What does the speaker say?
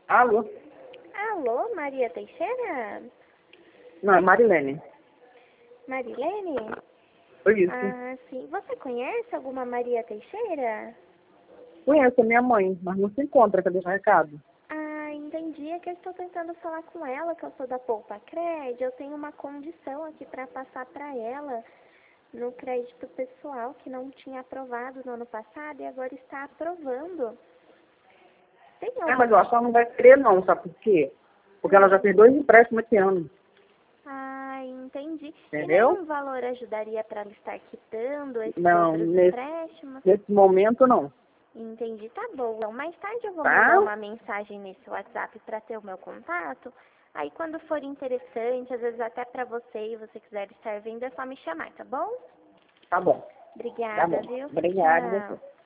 Alô? Alô, Maria Teixeira? Não, é Marilene. Marilene? Foi isso. Ah, sim. Você conhece alguma Maria Teixeira? Conheço a minha mãe, mas não se encontra. Cadê o recado? Ah, entendi. É que eu estou tentando falar com ela, que eu sou da Poupa Cred. Eu tenho uma condição aqui para passar para ela no crédito pessoal que não tinha aprovado no ano passado e agora está aprovando. Tem Mas eu algum... acho que ela não vai querer não, sabe por quê? Porque ela já fez 2 empréstimos esse ano. Ah, entendi. E Entendeu? nenhum valor ajudaria para ela estar quitando esses Não, outros nesse, empréstimos? nesse momento não. Entendi, tá bom. Então, mais tarde eu vou mandar Tá? uma mensagem nesse WhatsApp para ter o meu contato. Aí quando for interessante, às vezes até para você e você quiser estar vendo, é só me chamar, tá bom? Tá bom. Tá Obrigada, bom. viu? Obrigada, Tchau. você.